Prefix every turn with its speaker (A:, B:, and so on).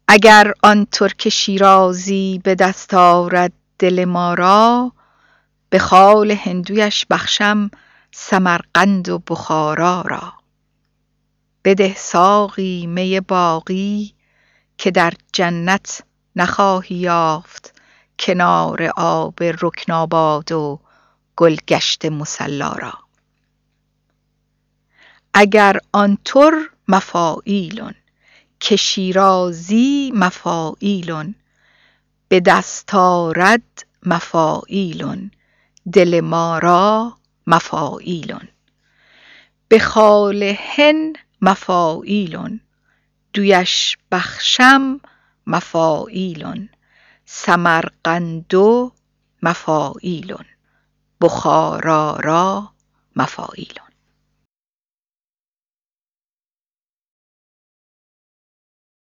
A: اگر آن ترک شیرازی به دست آرد دل ما را، به خال هندویش بخشم سمرقند و بخارا را. بده ساقی می باقی که در جنت نخواهی یافت کنار آب رکن آباد و گلگشت مصلا را. اگر آن تر مفاعیلن که شیرازی مفاعیلن، به دست آرد مفاعیلن دل ما را مفاعیلن. به خال هند مفاعیلن دویش بخشم مفاعیلن، سمرقند و مفاعیلن بخارا را مفاعیلن.